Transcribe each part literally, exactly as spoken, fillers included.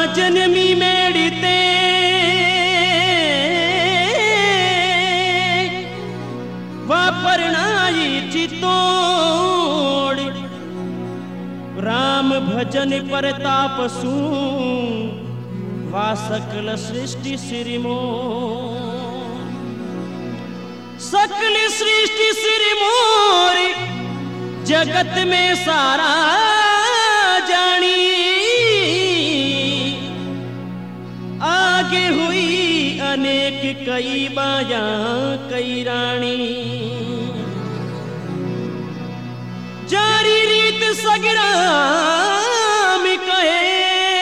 जन्मी मेड़ते वापरनाई चितोड़ राम भजन परताप सू वा सकल सृष्टि सिरिमो सकल सृष्टि सिरिमोर जगत में सारा जानी आगे हुई अनेक कई बाया कई रानी जारी रीत सगराम कहे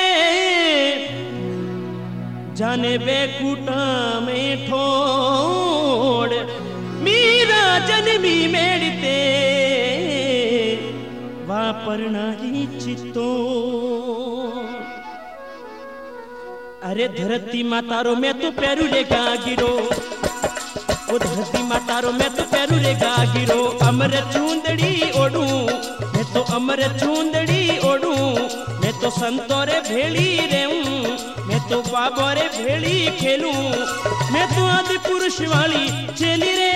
जाने बेकुटा में ठोड़ मीरा जन्मी मेड़ते वापरनाई चित्तो। अरे धरती मातारो मैं तो पैरू रे गा गिरो ओ धरती मातारो मैं तो पैरू रे गा गिरो अमर चूंदड़ी ओडू मैं तो अमर चूंदड़ी ओडू मैं तो संतोरे भेड़ी रहूं मैं तो बाबोरे भेड़ी खेलूं मैं तो आदि पुरुष वाली चली रे।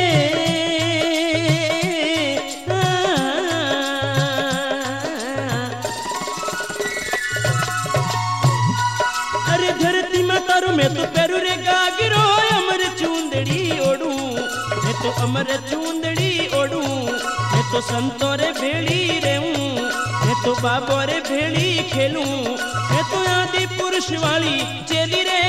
मैं तो पैरू रे गा गिरो अमर चूंदड़ी ओडू मैं तो अमर चूंदड़ी ओडू मैं तो संतोरे भेड़ी रहूं मैं तो बाबोरे भेड़ी खेलूं मैं तो आदि पुरुष वाली चली रे।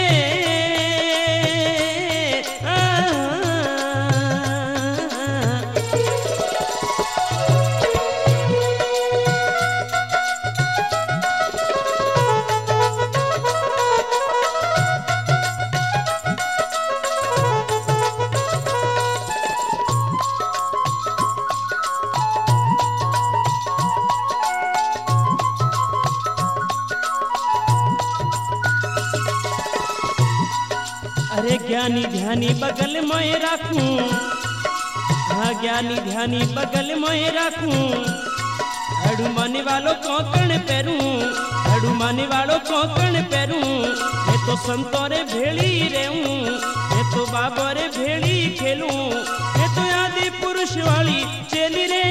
अरे ज्ञानी ध्यानी बगल में रखूं हाँ ज्ञानी ध्यानी बगल में रखूं हड़ू माने वालों कोकण पैरूं हड़ू माने वालों कोकण पैरूं मैं तो संतोरे भेड़ी रहूं मैं तो बाबोरे भेड़ी खेलूं मैं तो आदि पुरुष वाली चली रे।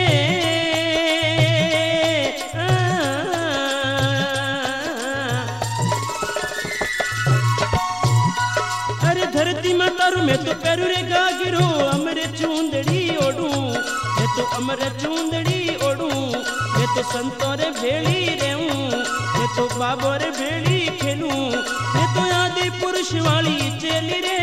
धरती मातारू मैं तो पैरू रे गा गिरो अमर चूंदड़ी ओडू मैं तो अमर चूंदड़ी ओडू मैं तो संतोरे भेड़ी रहूं मैं तो बाबोरे भेड़ी खेलूं मैं तो आदि पुरुष वाली चली रे।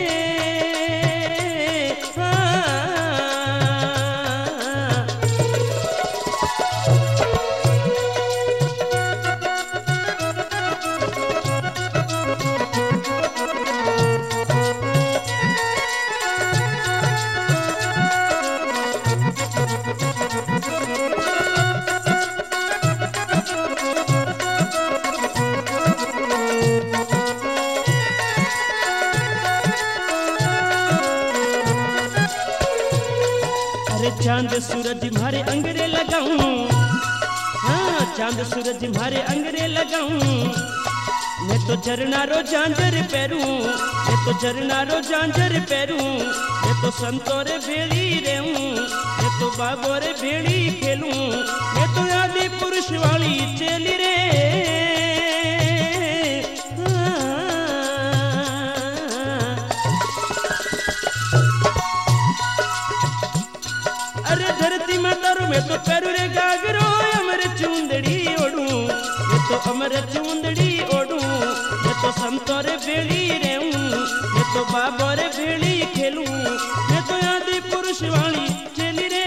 चांद सूरज मारे अंगरे लगाऊं हाँ चांद सूरज मारे अंगरे लगाऊं मैं तो झरना रो झांझर पैरूं मैं तो झरना रो झांझर पैरूं मैं तो संतोरे भेड़ी रहूं मैं तो बाबोरे भेड़ी खेलूं मैं तो आदि पुरुष वाली चली रे। धरती मातारू मैं तो पैरू रे गा गिरो अमर चूंदड़ी ओडू मैं तो अमर चूंदड़ी ओडू मैं तो संतोरे भेड़ी रहूं मैं तो बाबोरे भेड़ी खेलूं मैं तो आदि पुरुष वाली चली रे।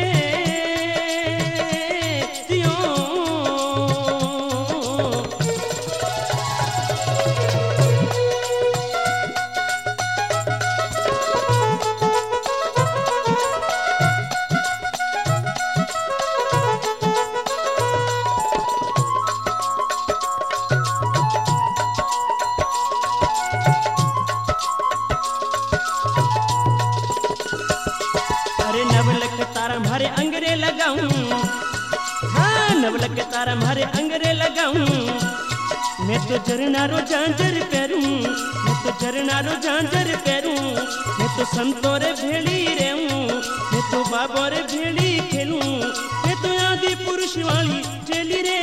मारे अंगरे लगाऊं हाँ नवलक तारा मारे अंगरे लगाऊं मैं तो झरनारो झांझर पैरूं, मैं तो झरनारो झांझर पैरूं, मैं तो संतोरे भेड़ी रहूं, मैं तो बाबोरे भेड़ी खेलूं, मैं तो आदि पुरुष वाली चली रे।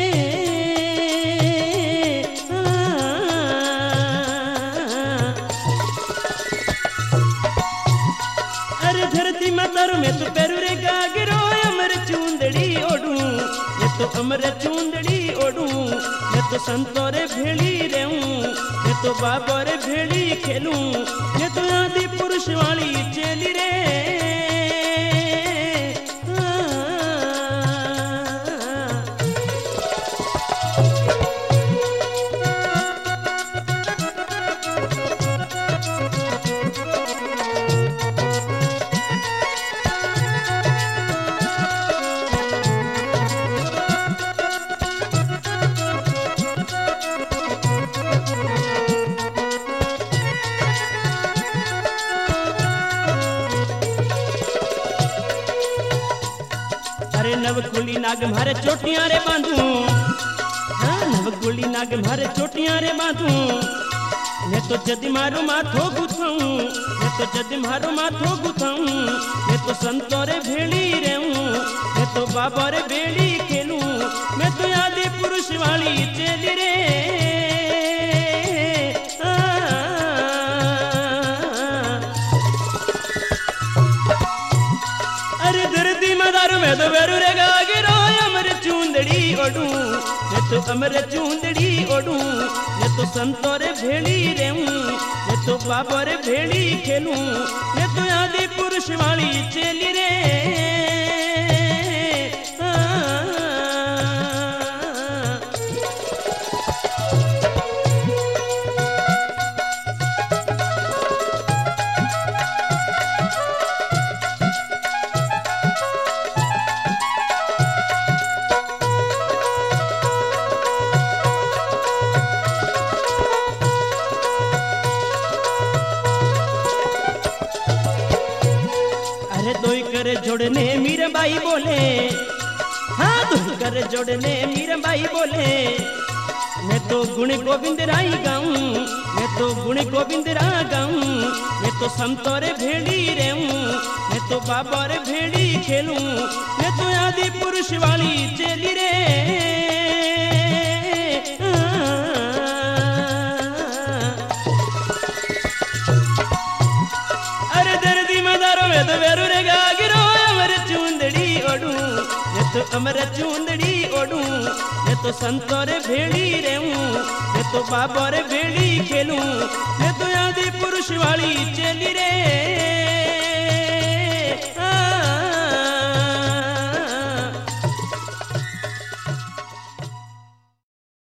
अरे धरती मातारो मैं तो पैरू रे गागरो अमर चूंदड़ी ओढ़ूं, मैं तो अमर चूंदड़ी ओढ़ूं, मैं तो संतोरे भेड़ी रहूं, मैं तो बाबोरे भेड़ी खेलूं, मैं तो आदि पुरुष वाली चली रे। अरे नवकुली नाग मारे चोटियां रे बांधूं, हाँ नवकुली नाग मारे चोटियां रे बांधूं, मैं तो जद मारो माथो गुथाऊं, मैं तो जद मारो माथो गुथाऊं, मैं तो संतोरे भेड़ी रहूं, मैं तो बाबोरे भेड़ी खेलूं, मैं तो आदि पुरुष वाली चली रे। अरे धरती मदारू मैं तो बेरू रे गागरो अमर चूंदड़ी ओढ़ूं, मैं तो अमर चूंदड़ी ओढ़ूं, मैं तो संतोरे भेड़ी रहूं, मैं तो बाबोरे भेड़ी खेलूं, मैं तो आदि पुरुष वाली चली रे। अरे दोई कर जोड़ने मीराबाई बोले, हाँ दोई कर जोड़ने मीराबाई बोले, मैं तो गुण गोविंद राई गाऊं, मैं तो गुण गोविंद रा गाऊं, मैं तो संतोरे भेड़ी रहूं, मैं तो बाबोरे भेड़ी खेलूं, मैं तो आदि पुरुष वाली चली रे। अरे दर्दी मदारो मैं तो बेरू रे गागरो अमर चूंदड़ी ओढ़ूं, मैं तो अमर चूंदड़ी ओढ़ूं, मैं तो संतोरे भेड़ी रहूं, मैं तो बाबोरे भेड़ी खेलूं, मैं तो आदि पुरुष वाली चली रे।